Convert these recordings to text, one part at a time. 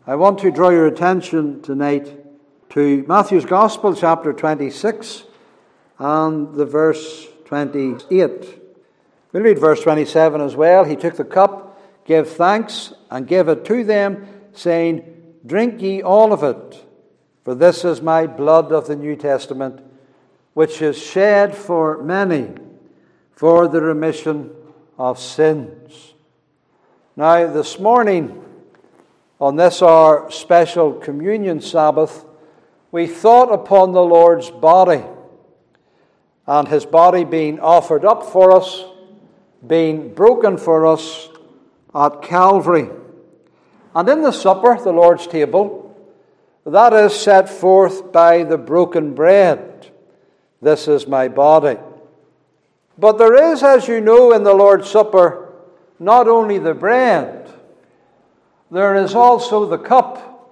I want to draw your attention tonight to Matthew's Gospel, chapter 26, and the verse 28. We'll read verse 27 as well. He took the cup, gave thanks, and gave it to them, saying, "Drink ye all of it, for this is my blood of the New Testament, which is shed for many for the remission of sins." Now, this morning, on this our special communion Sabbath, we thought upon the Lord's body, and his body being offered up for us, being broken for us at Calvary. And in the supper, the Lord's table, that is set forth by the broken bread. This is my body. But there is, as you know, in the Lord's Supper, not only the bread, there is also the cup.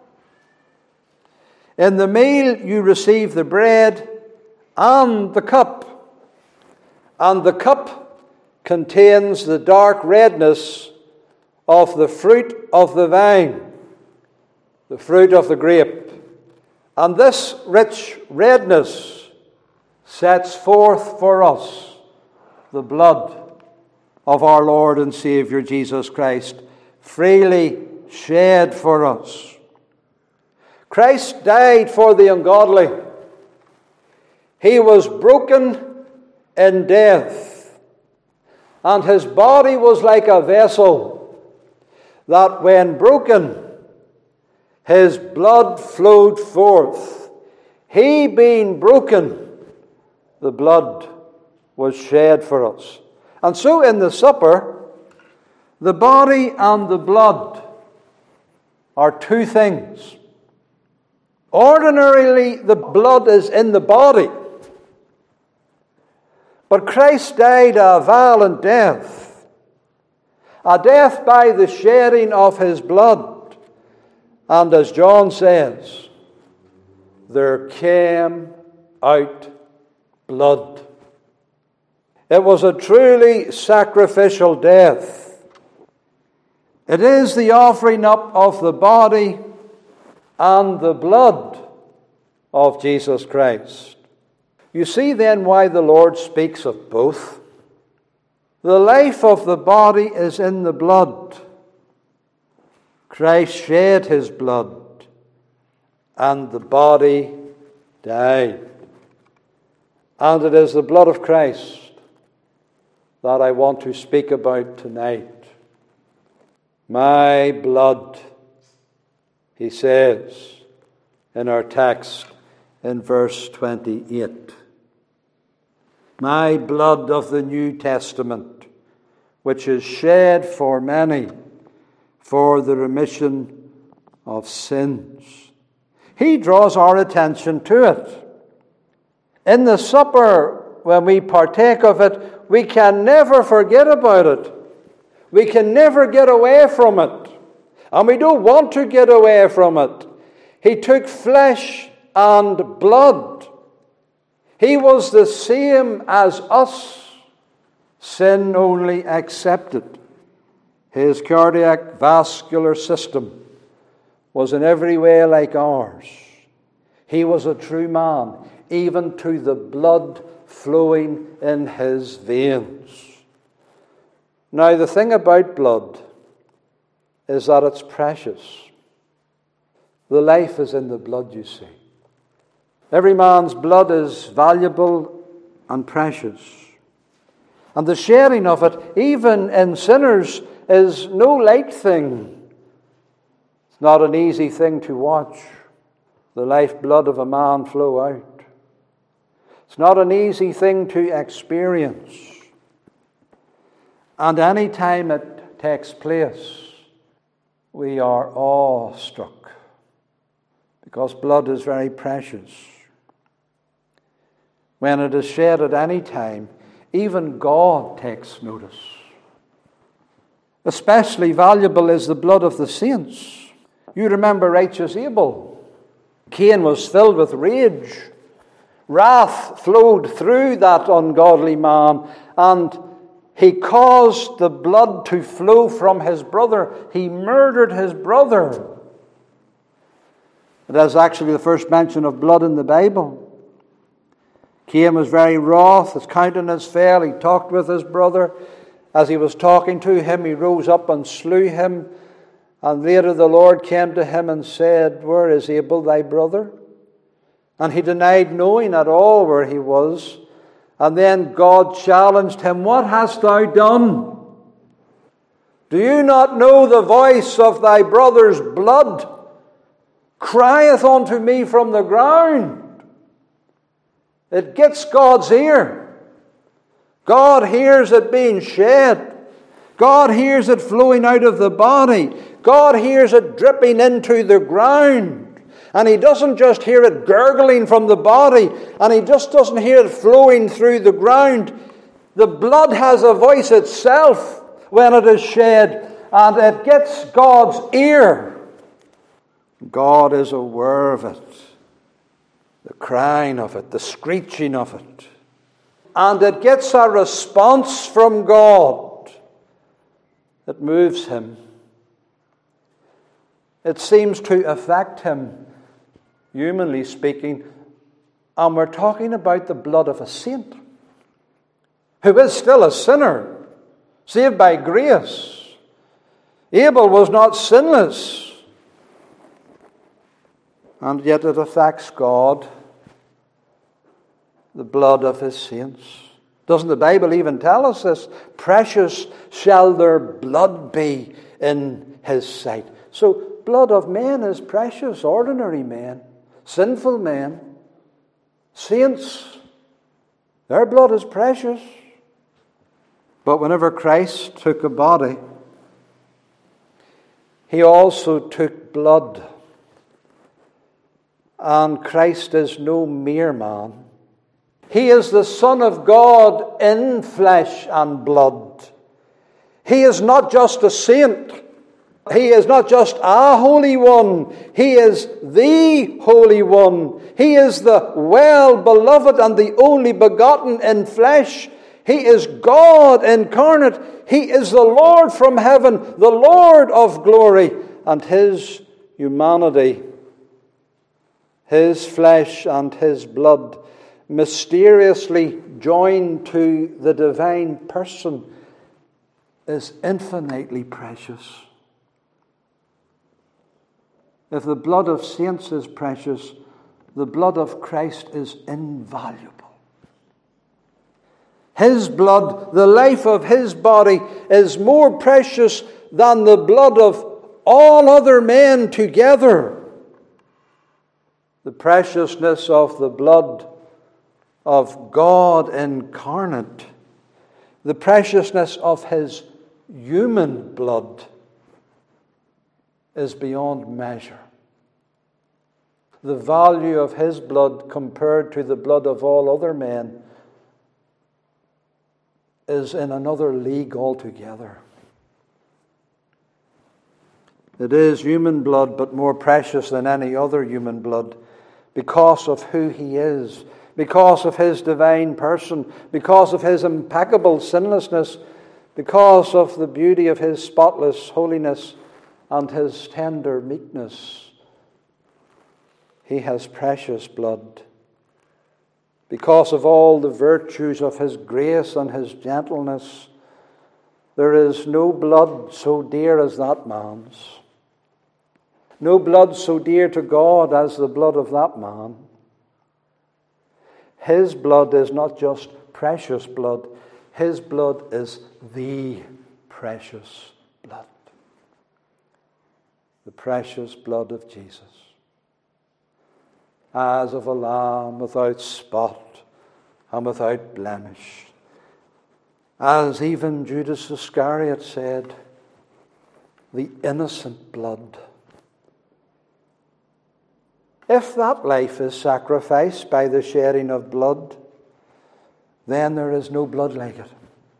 In the meal you receive the bread and the cup. And the cup contains the dark redness of the fruit of the vine, the fruit of the grape. And this rich redness sets forth for us the blood of our Lord and Savior Jesus Christ, freely shed for us. Christ died for the ungodly. He was broken in death, and his body was like a vessel that when broken, his blood flowed forth. He being broken, the blood was shed for us. And so in the supper, the body and the blood are two things. Ordinarily, the blood is in the body. But Christ died a violent death, a death by the shedding of his blood. And as John says, there came out blood. It was a truly sacrificial death. It is the offering up of the body and the blood of Jesus Christ. You see then why the Lord speaks of both. The life of the body is in the blood. Christ shed his blood, and the body died. And it is the blood of Christ that I want to speak about tonight. My blood, he says in our text in verse 28. My blood of the New Testament, which is shed for many for the remission of sins. He draws our attention to it. In the supper, when we partake of it, we can never forget about it. We can never get away from it. And we don't want to get away from it. He took flesh and blood. He was the same as us, sin only accepted. His cardiac vascular system was in every way like ours. He was a true man, even to the blood flowing in his veins. Now, the thing about blood is that it's precious. The life is in the blood, you see. Every man's blood is valuable and precious. And the sharing of it, even in sinners, is no light thing. It's not an easy thing to watch the lifeblood of a man flow out. It's not an easy thing to experience. And any time it takes place, we are awestruck, because blood is very precious. When it is shed at any time, even God takes notice. Especially valuable is the blood of the saints. You remember righteous Abel. Cain was filled with rage. Wrath flowed through that ungodly man, and he caused the blood to flow from his brother. He murdered his brother. It is actually the first mention of blood in the Bible. Cain was very wroth. His countenance fell. He talked with his brother. As he was talking to him, he rose up and slew him. And later the Lord came to him and said, "Where is Abel thy brother?" And he denied knowing at all where he was. And then God challenged him, "What hast thou done? Do you not know the voice of thy brother's blood crieth unto me from the ground?" It gets God's ear. God hears it being shed. God hears it flowing out of the body. God hears it dripping into the ground. And He doesn't just hear it gurgling from the body, and He just doesn't hear it flowing through the ground. The blood has a voice itself when it is shed, and it gets God's ear. God is aware of it. The crying of it, the screeching of it. And it gets a response from God. It moves Him. It seems to affect Him, humanly speaking. And we're talking about the blood of a saint, who is still a sinner, saved by grace. Abel was not sinless. And yet it affects God, the blood of His saints. Doesn't the Bible even tell us this? Precious shall their blood be in His sight. So blood of men is precious, ordinary men, sinful men, saints. Their blood is precious. But whenever Christ took a body, He also took blood. And Christ is no mere man. He is the Son of God in flesh and blood. He is not just a saint. He is not just a holy one. He is the Holy One. He is the well-beloved and the only begotten in flesh. He is God incarnate. He is the Lord from heaven, the Lord of glory. And His humanity, His flesh and His blood, mysteriously joined to the divine person, is infinitely precious. If the blood of saints is precious, the blood of Christ is invaluable. His blood, the life of His body, is more precious than the blood of all other men together. The preciousness of the blood of God incarnate, the preciousness of His human blood, is beyond measure. The value of His blood compared to the blood of all other men is in another league altogether. It is human blood, but more precious than any other human blood, because of who He is, because of His divine person, because of His impeccable sinlessness, because of the beauty of His spotless holiness and His tender meekness. He has precious blood. Because of all the virtues of His grace and His gentleness, there is no blood so dear as that man's. No blood so dear to God as the blood of that man. His blood is not just precious blood. His blood is the precious blood. The precious blood of Jesus. As of a lamb without spot and without blemish. As even Judas Iscariot said, the innocent blood. If that life is sacrificed by the shedding of blood, then there is no blood like it.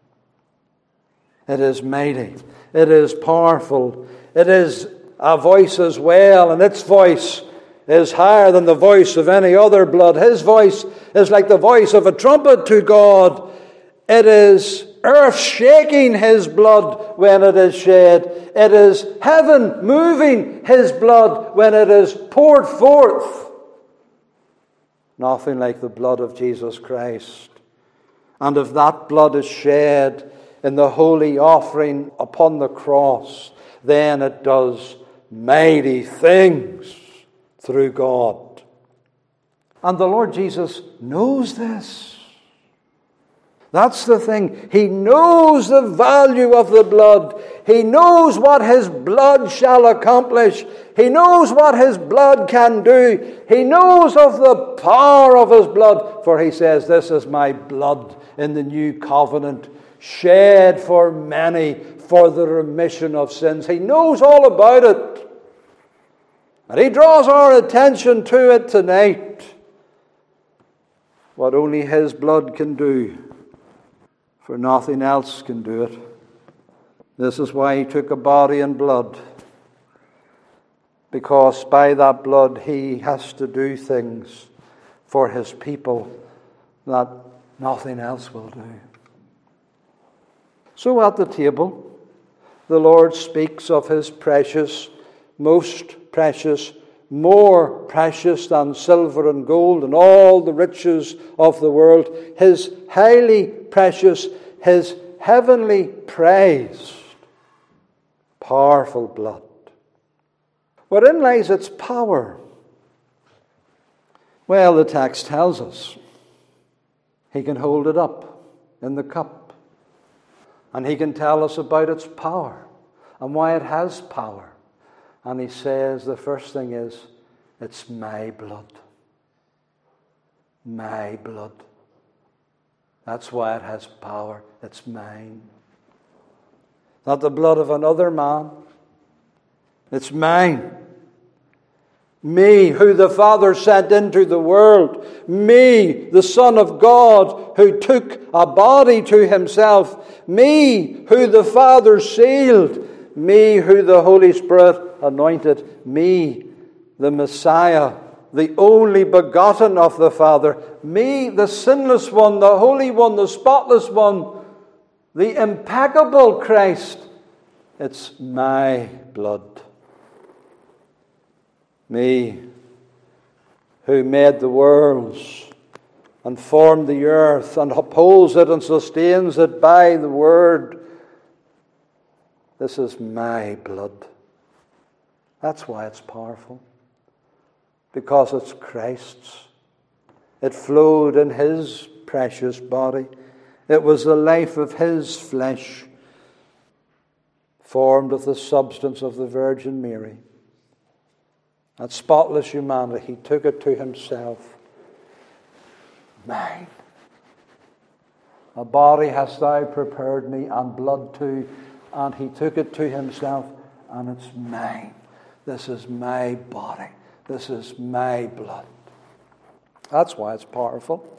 It is mighty. It is powerful. It is a voice as well, and its voice is higher than the voice of any other blood. His voice is like the voice of a trumpet to God. It is earth shaking His blood when it is shed. It is heaven moving His blood when it is poured forth. Nothing like the blood of Jesus Christ. And if that blood is shed in the holy offering upon the cross, then it does mighty things through God. And the Lord Jesus knows this. That's the thing. He knows the value of the blood. He knows what His blood shall accomplish. He knows what His blood can do. He knows of the power of His blood. For He says, this is my blood in the new covenant, shed for many for the remission of sins. He knows all about it. And He draws our attention to it tonight. What only His blood can do. For nothing else can do it. This is why He took a body and blood. Because by that blood He has to do things for His people that nothing else will do. So at the table, the Lord speaks of His precious, most precious, more precious than silver and gold and all the riches of the world, His highly precious, His heavenly prized, powerful blood. Wherein lies its power? Well, the text tells us He can hold it up in the cup, and He can tell us about its power and why it has power. And He says the first thing is, it's my blood. My blood. That's why it has power. It's mine. Not the blood of another man. It's mine. Me, who the Father sent into the world. Me, the Son of God, who took a body to Himself. Me, who the Father sealed. Me, who the Holy Spirit anointed. Me, the Messiah, the only begotten of the Father. Me, the sinless one, the holy one, the spotless one, the impeccable Christ. It's my blood. Me, who made the worlds and formed the earth and upholds it and sustains it by the word. This is my blood. That's why it's powerful. Because it's Christ's. It flowed in His precious body. It was the life of His flesh, formed of the substance of the Virgin Mary. That spotless humanity, He took it to Himself. Mine. A body hast Thou prepared me, and blood too. And He took it to Himself, and it's mine. This is my body. This is my blood. That's why it's powerful.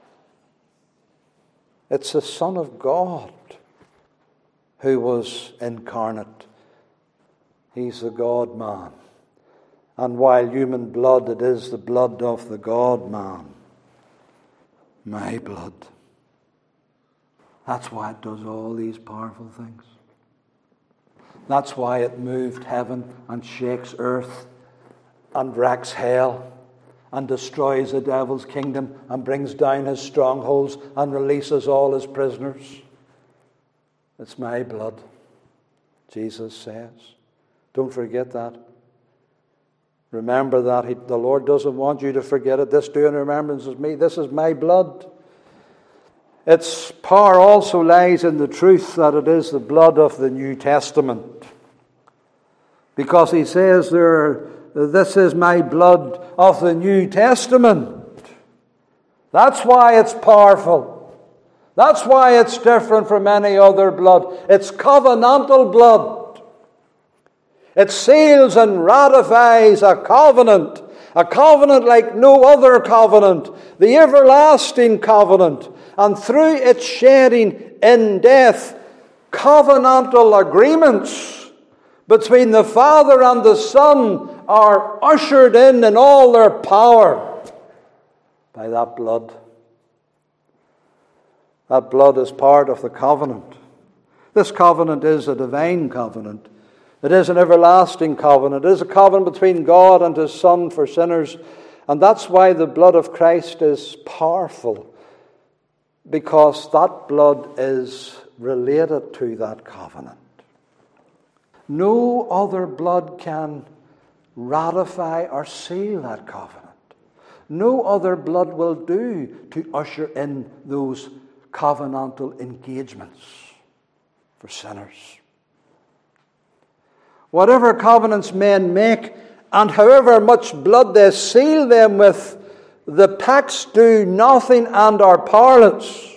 It's the Son of God who was incarnate. He's the God-man. And while human blood, it is the blood of the God-man. My blood. That's why it does all these powerful things. That's why it moved heaven and shakes earth and wrecks hell and destroys the devil's kingdom and brings down his strongholds and releases all his prisoners. It's my blood, Jesus says. Don't forget that. Remember that. The Lord doesn't want you to forget it. This do in remembrance of me. This is my blood. Its power also lies in the truth that it is the blood of the New Testament. Because He says there, this is my blood of the New Testament. That's why it's powerful. That's why it's different from any other blood. It's covenantal blood. It seals and ratifies a covenant like no other covenant, the everlasting covenant. And through its shedding in death, covenantal agreements between the Father and the Son are ushered in all their power by that blood. That blood is part of the covenant. This covenant is a divine covenant. It is an everlasting covenant. It is a covenant between God and His Son for sinners. And that's why the blood of Christ is powerful, because that blood is related to that covenant. No other blood can ratify or seal that covenant. No other blood will do to usher in those covenantal engagements for sinners. Whatever covenants men make, and however much blood they seal them with, the pacts do nothing and are powerless.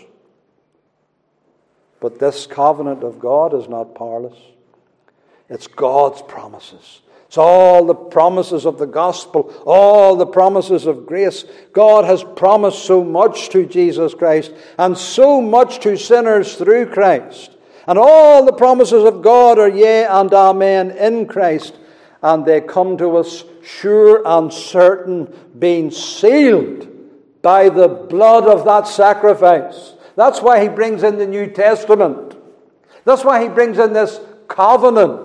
But this covenant of God is not powerless. It's God's promises. It's all the promises of the gospel, all the promises of grace. God has promised so much to Jesus Christ and so much to sinners through Christ. And all the promises of God are yea and amen in Christ. And they come to us sure and certain, being sealed by the blood of that sacrifice. That's why He brings in the New Testament. That's why He brings in this covenant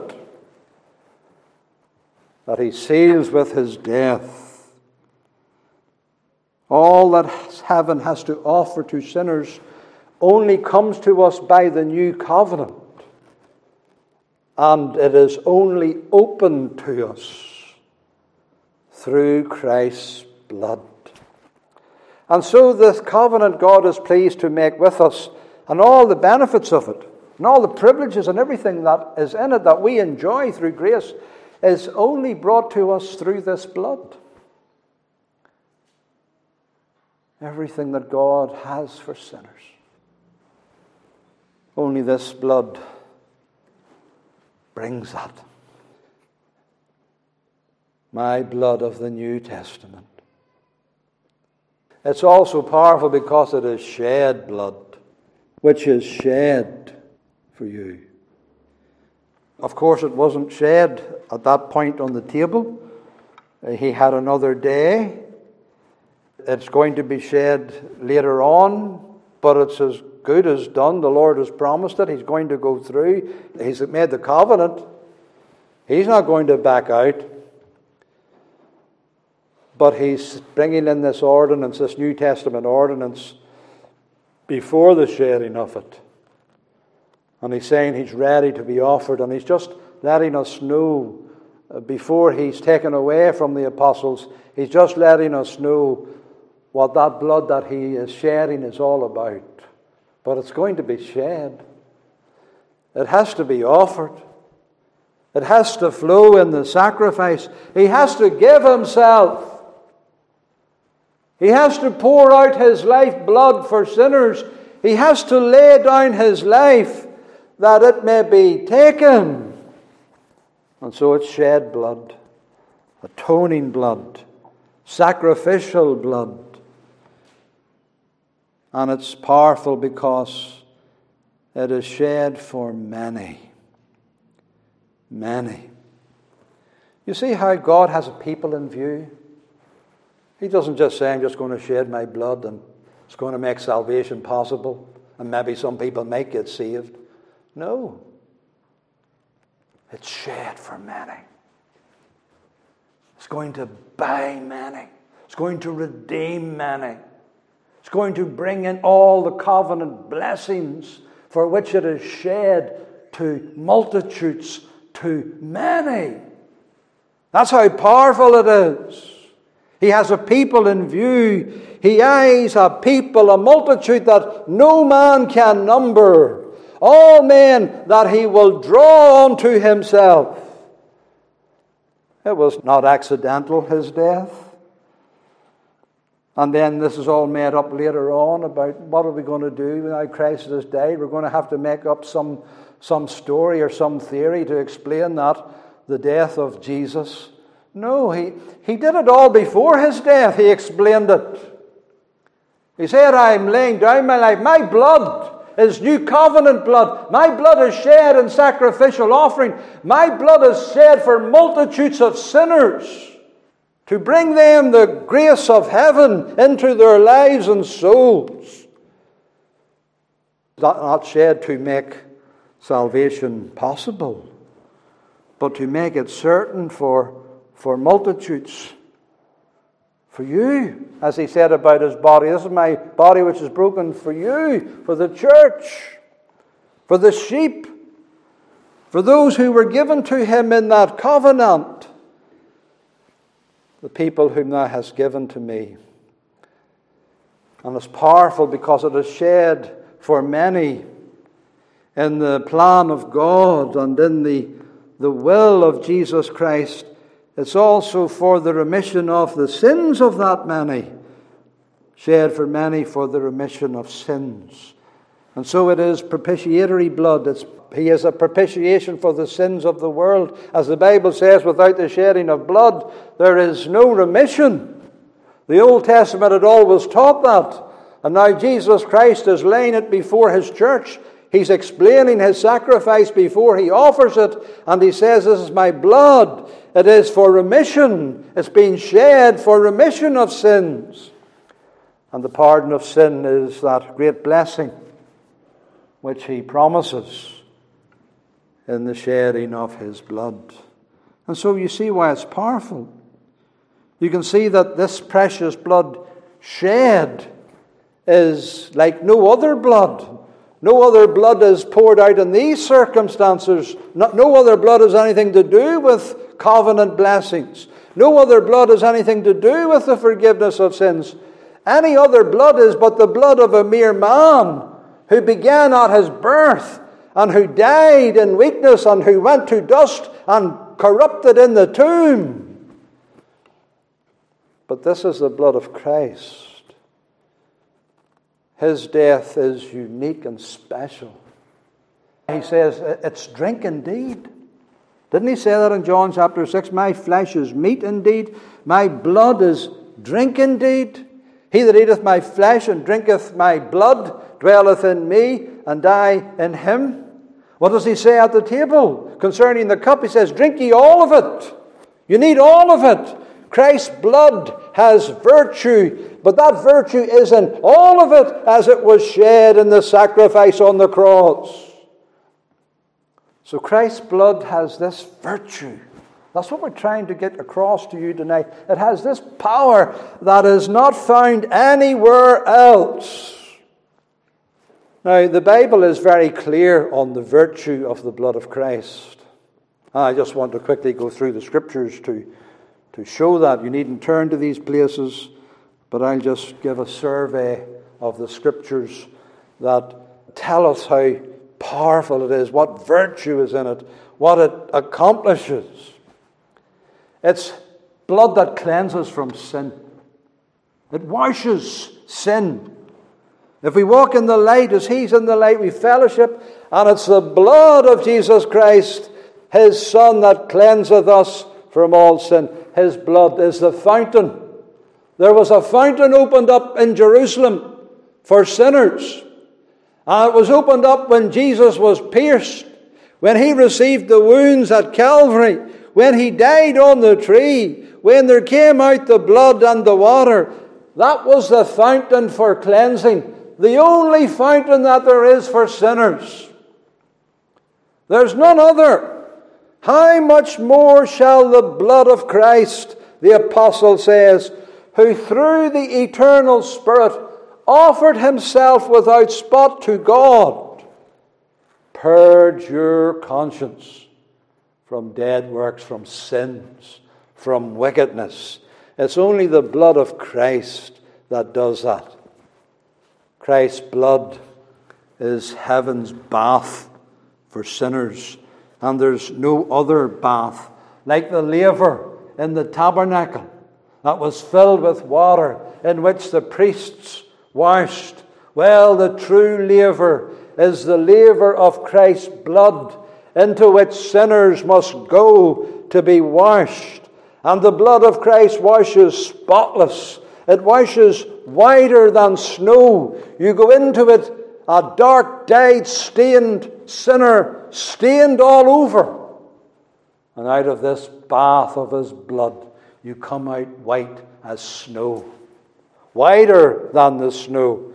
that He seals with His death. All that heaven has to offer to sinners only comes to us by the new covenant. And it is only open to us through Christ's blood. And so this covenant God is pleased to make with us, and all the benefits of it, and all the privileges and everything that is in it that we enjoy through grace, is only brought to us through this blood. Everything that God has for sinners, only this blood brings that. My blood of the New Testament. It's also powerful because it is shed blood, which is shed for you. Of course, it wasn't shed at that point on the table. He had another day. It's going to be shed later on, but it's as good as done. The Lord has promised it. He's going to go through. He's made the covenant. He's not going to back out. But He's bringing in this ordinance, this New Testament ordinance, before the shedding of it. And He's saying He's ready to be offered. And He's just letting us know, before He's taken away from the apostles, He's just letting us know what that blood that He is shedding is all about. But it's going to be shed. It has to be offered. It has to flow in the sacrifice. He has to give Himself. He has to pour out His life blood for sinners. He has to lay down His life that it may be taken. And so it's shed blood, atoning blood, sacrificial blood. And it's powerful because it is shed for many. Many. You see how God has a people in view? He doesn't just say, I'm just going to shed my blood and it's going to make salvation possible and maybe some people might get saved. No. It's shed for many. It's going to buy many. It's going to redeem many. It's going to bring in all the covenant blessings for which it is shed to multitudes, to many. That's how powerful it is. He has a people in view. He eyes a people, a multitude that no man can number. All men that He will draw unto Himself. It was not accidental, His death. And then this is all made up later on about what are we going to do now Christ has died. We're going to have to make up some story or some theory to explain that, the death of Jesus. No, he did it all before His death. He explained it. He said, I'm laying down my life. My blood is new covenant blood. My blood is shed in sacrificial offering. My blood is shed for multitudes of sinners, to bring them the grace of heaven into their lives and souls. Not shed to make salvation possible, but to make it certain for multitudes. For you, as he said about his body, this is my body which is broken for you, for the church, for the sheep, for those who were given to him in that covenant, the people whom thou hast given to me. And it's powerful because it is shed for many in the plan of God and in the will of Jesus Christ. It's also for the remission of the sins of that many, shed for many for the remission of sins. And so it is propitiatory blood. He is a propitiation for the sins of the world. As the Bible says, without the shedding of blood, there is no remission. The Old Testament had always taught that. And now Jesus Christ is laying it before his church. He's explaining his sacrifice before he offers it. And he says, this is my blood. It is for remission. It's being shed for remission of sins. And the pardon of sin is that great blessing which he promises in the shedding of his blood. And so you see why it's powerful. You can see that this precious blood shed is like no other blood. No other blood is poured out in these circumstances. No other blood has anything to do with covenant blessings. No other blood has anything to do with the forgiveness of sins. Any other blood is but the blood of a mere man who began at his birth and who died in weakness and who went to dust and corrupted in the tomb. But this is the blood of Christ. His death is unique and special. He says, it's drink indeed. Didn't he say that in John chapter 6? My flesh is meat indeed. My blood is drink indeed. He that eateth my flesh and drinketh my blood dwelleth in me, and I in him. What does he say at the table concerning the cup? He says, drink ye all of it. You need all of it. Christ's blood has virtue, but that virtue is in all of it as it was shed in the sacrifice on the cross. So Christ's blood has this virtue. That's what we're trying to get across to you tonight. It has this power that is not found anywhere else. Now, the Bible is very clear on the virtue of the blood of Christ. I just want to quickly go through the scriptures to show that. You needn't turn to these places, but I'll just give a survey of the scriptures that tell us how powerful it is, what virtue is in it, what it accomplishes. It's blood that cleanses from sin. It washes sin. If we walk in the light as he's in the light, we fellowship, and it's the blood of Jesus Christ, his Son, that cleanseth us from all sin. His blood is the fountain. There was a fountain opened up in Jerusalem for sinners. And it was opened up when Jesus was pierced, when he received the wounds at Calvary, when he died on the tree, when there came out the blood and the water. That was the fountain for cleansing. The only fountain that there is for sinners. There's none other. How much more shall the blood of Christ, the apostle says, who through the eternal Spirit offered himself without spot to God, purge your conscience from dead works, from sins, from wickedness. It's only the blood of Christ that does that. Christ's blood is heaven's bath for sinners. And there's no other bath. Like the laver in the tabernacle that was filled with water in which the priests washed. Well, the true laver is the laver of Christ's blood into which sinners must go to be washed. And the blood of Christ washes spotless. It washes whiter than snow. You go into it, a dark-dyed, stained sinner, stained all over. And out of this bath of his blood, you come out white as snow. Whiter than the snow.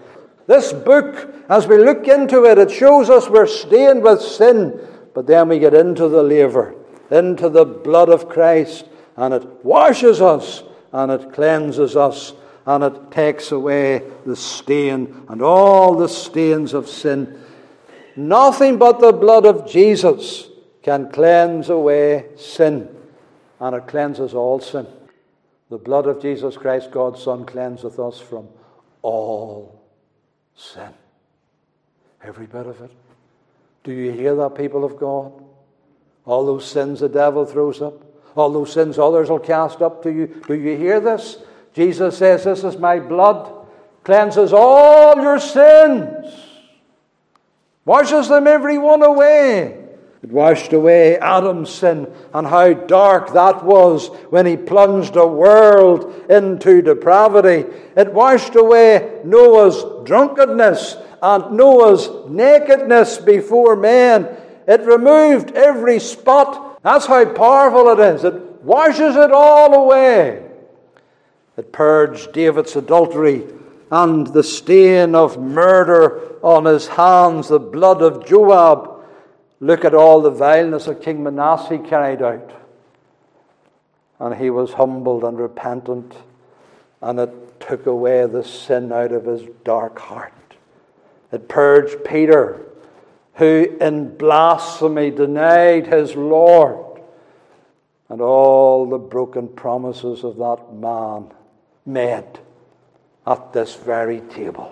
This book, as we look into it, it shows us we're stained with sin. But then we get into the laver, into the blood of Christ, and it washes us, and it cleanses us, and it takes away the stain and all the stains of sin. Nothing but the blood of Jesus can cleanse away sin, and it cleanses all sin. The blood of Jesus Christ, God's Son, cleanseth us from all sin. Every bit of it. Do you hear that, people of God? All those sins the devil throws up, all those sins others will cast up to you. Do you hear this? Jesus says, this is my blood, cleanses all your sins, washes them every one away. It washed away Adam's sin, and how dark that was when he plunged a world into depravity. It washed away Noah's drunkenness and Noah's nakedness before men. It removed every spot. That's how powerful it is. It washes it all away. It purged David's adultery and the stain of murder on his hands, the blood of Joab. Look at all the vileness that King Manasseh carried out. And he was humbled and repentant, and it took away the sin out of his dark heart. It purged Peter, who in blasphemy denied his Lord, and all the broken promises of that man made at this very table.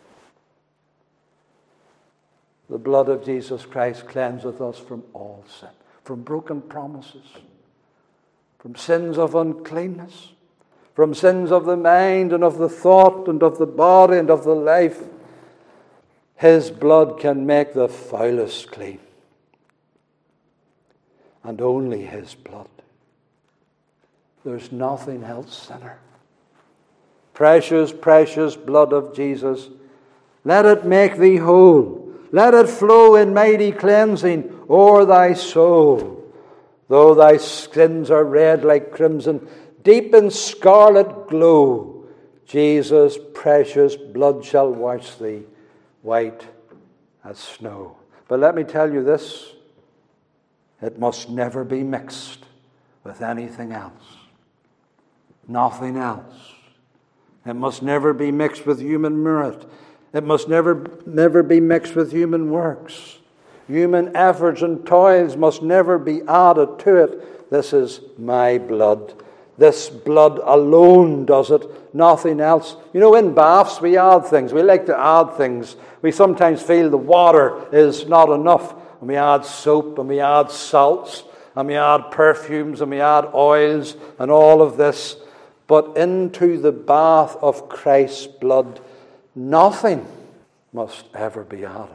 The blood of Jesus Christ cleanseth us from all sin, from broken promises, from sins of uncleanness, from sins of the mind and of the thought and of the body and of the life. His blood can make the foulest clean. And only His blood. There's nothing else, sinner. Precious, precious blood of Jesus. Let it make thee whole. Let it flow in mighty cleansing o'er thy soul. Though thy sins are red like crimson, deep in scarlet glow, Jesus' precious blood shall wash thee white as snow. But let me tell you this, it must never be mixed with anything else. Nothing else. It must never be mixed with human merit. It must never be mixed with human works. Human efforts and toils must never be added to it. This is my blood. This blood alone does it, nothing else. You know, in baths we add things. We like to add things. We sometimes feel the water is not enough. And we add soap, and we add salts, and we add perfumes, and we add oils, and all of this. But into the bath of Christ's blood, nothing must ever be added.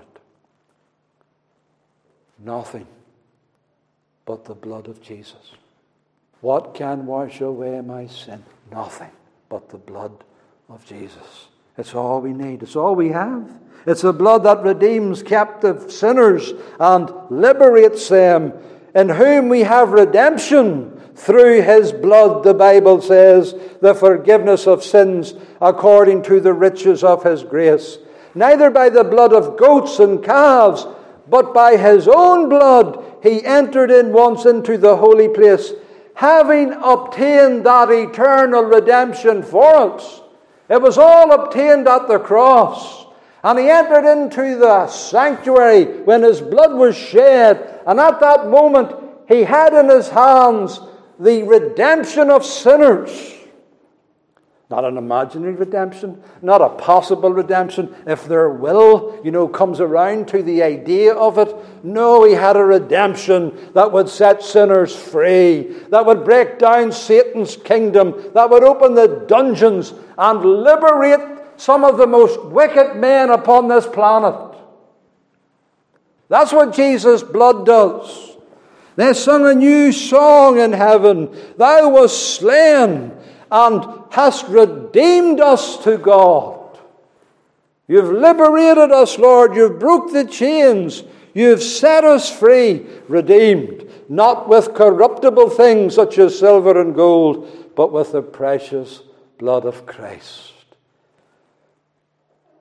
Nothing but the blood of Jesus. What can wash away my sin? Nothing but the blood of Jesus. It's all we need. It's all we have. It's the blood that redeems captive sinners and liberates them, in whom we have redemption through His blood, the Bible says, the forgiveness of sins according to the riches of His grace. Neither by the blood of goats and calves, but by His own blood He entered in once into the holy place, having obtained that eternal redemption for us. It was all obtained at the cross. And He entered into the sanctuary when His blood was shed. And at that moment, He had in His hands the redemption of sinners. Not an imaginary redemption, not a possible redemption, if their will, comes around to the idea of it. No, He had a redemption that would set sinners free, that would break down Satan's kingdom, that would open the dungeons and liberate some of the most wicked men upon this planet. That's what Jesus' blood does. They sung a new song in heaven. Thou wast slain and hast redeemed us to God. You've liberated us, Lord. You've broke the chains. You've set us free, redeemed, not with corruptible things such as silver and gold, but with the precious blood of Christ.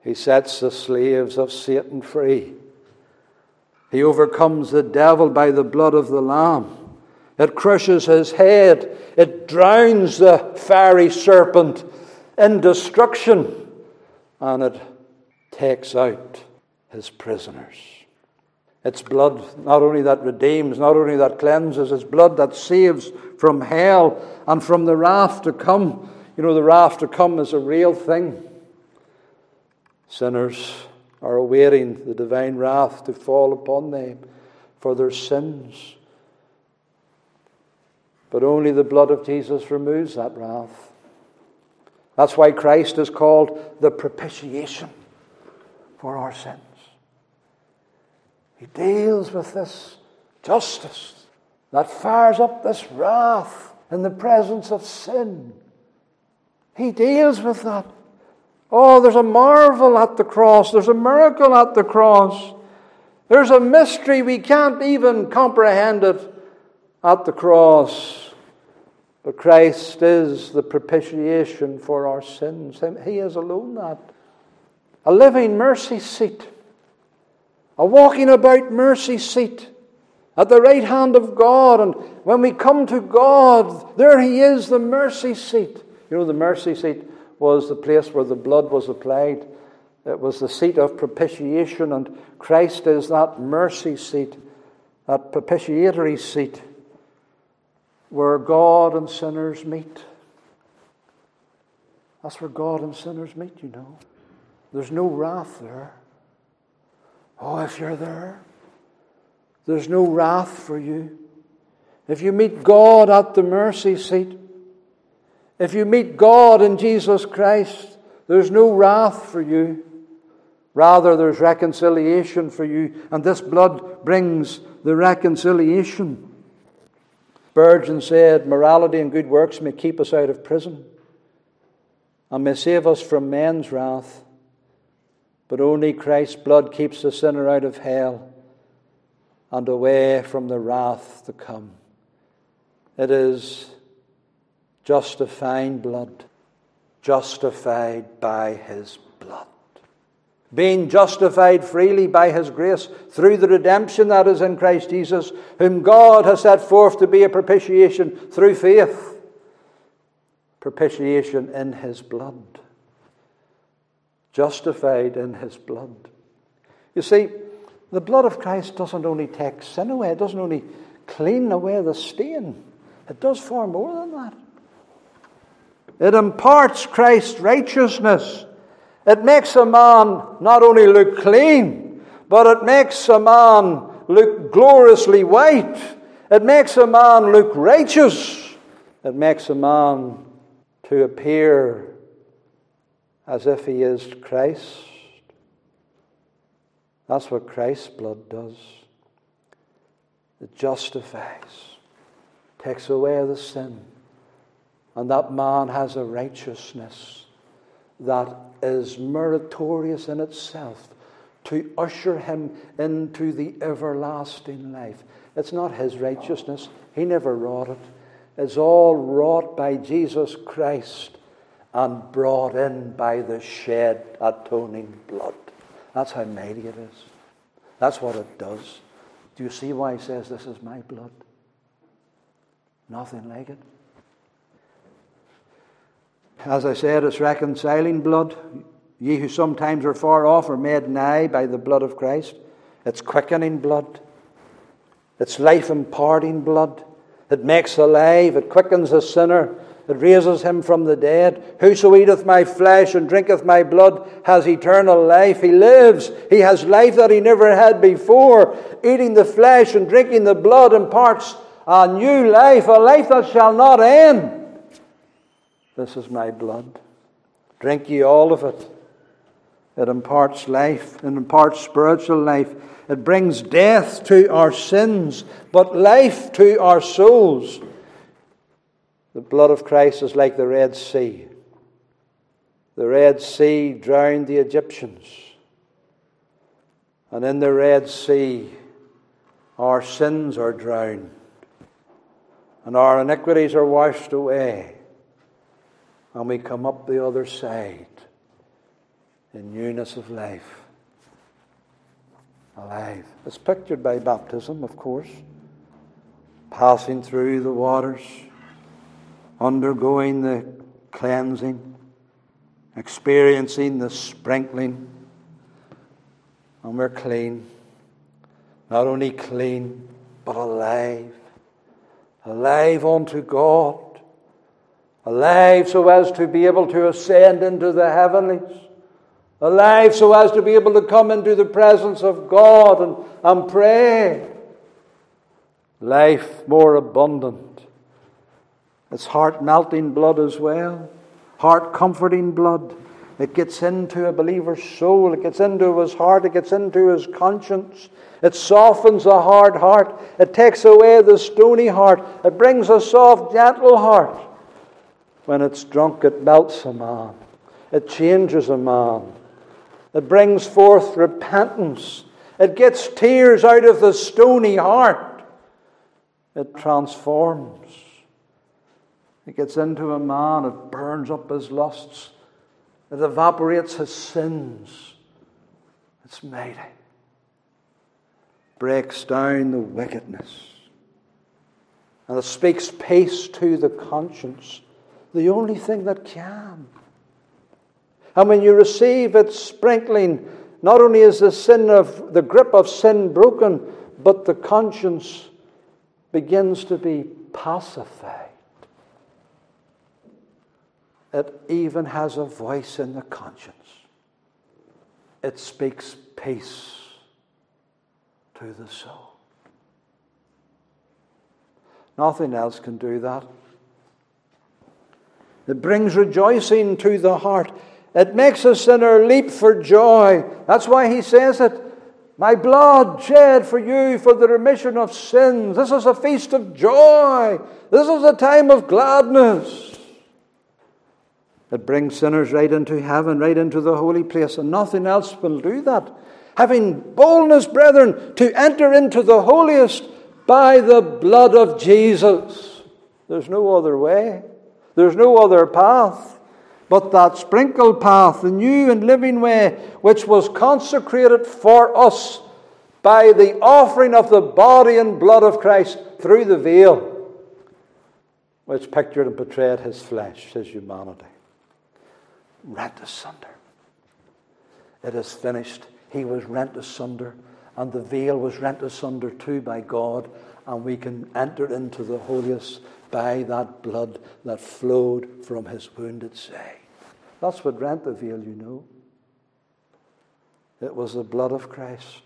He sets the slaves of Satan free. He overcomes the devil by the blood of the Lamb. It crushes his head. It drowns the fiery serpent in destruction. And it takes out his prisoners. It's blood not only that redeems, not only that cleanses, it's blood that saves from hell and from the wrath to come. You know, the wrath to come is a real thing. Sinners are awaiting the divine wrath to fall upon them for their sins. But only the blood of Jesus removes that wrath. That's why Christ is called the propitiation for our sins. He deals with this justice that fires up this wrath in the presence of sin. He deals with that. Oh, there's a marvel at the cross. There's a miracle at the cross. There's a mystery. We can't even comprehend it at the cross. But Christ is the propitiation for our sins. He is alone that. A living mercy seat. A walking about mercy seat at the right hand of God. And when we come to God, there He is, the mercy seat. You know, the mercy seat was the place where the blood was applied. It was the seat of propitiation, and Christ is that mercy seat, that propitiatory seat, where God and sinners meet. That's where God and sinners meet, you know. There's no wrath there. Oh, if you're there, there's no wrath for you. If you meet God at the mercy seat, if you meet God in Jesus Christ, there's no wrath for you. Rather, there's reconciliation for you, and this blood brings the reconciliation. Spurgeon said, morality and good works may keep us out of prison and may save us from men's wrath, but only Christ's blood keeps the sinner out of hell and away from the wrath to come. It is justifying blood, justified by His blood. Being justified freely by His grace through the redemption that is in Christ Jesus, whom God has set forth to be a propitiation through faith. Propitiation in His blood. Justified in His blood. You see, the blood of Christ doesn't only take sin away, it doesn't only clean away the stain. It does far more than that. It imparts Christ's righteousness. It makes a man not only look clean, but it makes a man look gloriously white. It makes a man look righteous. It makes a man to appear as if he is Christ. That's what Christ's blood does. It justifies, takes away the sin, and that man has a righteousness that is meritorious in itself to usher him into the everlasting life. It's not his righteousness. He never wrought it. It's all wrought by Jesus Christ and brought in by the shed atoning blood. That's how mighty it is. That's what it does. Do you see why he says this is my blood? Nothing like it. As I said, it's reconciling blood. Ye who sometimes are far off are made nigh by the blood of Christ. It's quickening blood. It's life imparting blood. It makes alive. It quickens a sinner. It raises him from the dead. Whoso eateth my flesh and drinketh my blood has eternal life. He lives. He has life that he never had before. Eating the flesh and drinking the blood imparts a new life, a life that shall not end. This is my blood. Drink ye all of it. It imparts life. It imparts spiritual life. It brings death to our sins, but life to our souls. The blood of Christ is like the Red Sea. The Red Sea drowned the Egyptians. And in the Red Sea, our sins are drowned. And our iniquities are washed away. And we come up the other side in newness of life. Alive. It's pictured by baptism, of course. Passing through the waters, undergoing the cleansing, experiencing the sprinkling, and we're clean. Not only clean, but alive. Alive unto God. Alive so as to be able to ascend into the heavenlies. Alive so as to be able to come into the presence of God and pray. Life more abundant. It's heart-melting blood as well. Heart-comforting blood. It gets into a believer's soul. It gets into his heart. It gets into his conscience. It softens a hard heart. It takes away the stony heart. It brings a soft, gentle heart. When it's drunk, it melts a man. It changes a man. It brings forth repentance. It gets tears out of the stony heart. It transforms. It gets into a man. It burns up his lusts. It evaporates his sins. It's mighty. Breaks down the wickedness. And it speaks peace to the conscience. The only thing that can. And when you receive its sprinkling, not only is the grip of sin broken, but the conscience begins to be pacified. It even has a voice in the conscience. It speaks peace to the soul. Nothing else can do that. It brings rejoicing to the heart. It makes a sinner leap for joy. That's why he says it. My blood shed for you for the remission of sins. This is a feast of joy. This is a time of gladness. It brings sinners right into heaven, right into the holy place, and nothing else will do that. Having boldness, brethren, to enter into the holiest by the blood of Jesus. There's no other way. There's no other path but that sprinkled path, the new and living way, which was consecrated for us by the offering of the body and blood of Christ through the veil, which pictured and portrayed his flesh, his humanity. Rent asunder. It is finished. He was rent asunder, and the veil was rent asunder too by God, and we can enter into the holiest by that blood that flowed from his wounded side. That's what rent the veil, you know. It was the blood of Christ.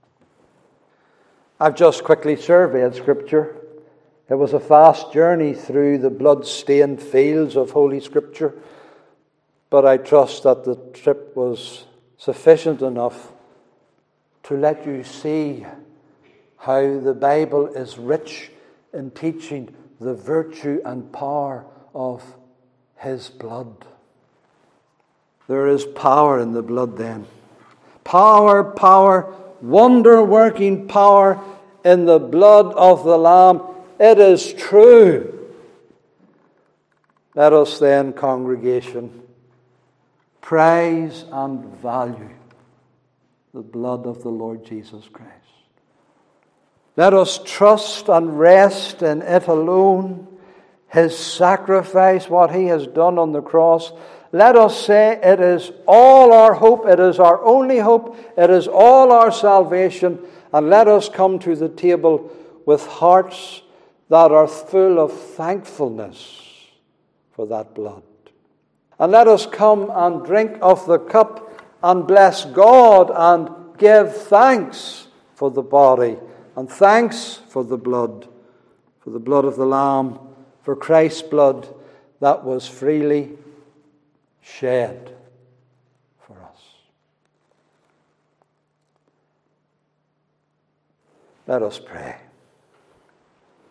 I've just quickly surveyed Scripture. It was a fast journey through the blood-stained fields of Holy Scripture, but I trust that the trip was sufficient enough to let you see how the Bible is rich in teaching the virtue and power of his blood. There is power in the blood then. Power, wonder-working power in the blood of the Lamb. It is true. Let us then, congregation, praise and value the blood of the Lord Jesus Christ. Let us trust and rest in it alone, his sacrifice, what he has done on the cross. Let us say it is all our hope, it is our only hope, it is all our salvation, and let us come to the table with hearts that are full of thankfulness for that blood. And let us come and drink of the cup and bless God and give thanks for the body and thanks for the blood of the Lamb, for Christ's blood that was freely shed for us. Let us pray.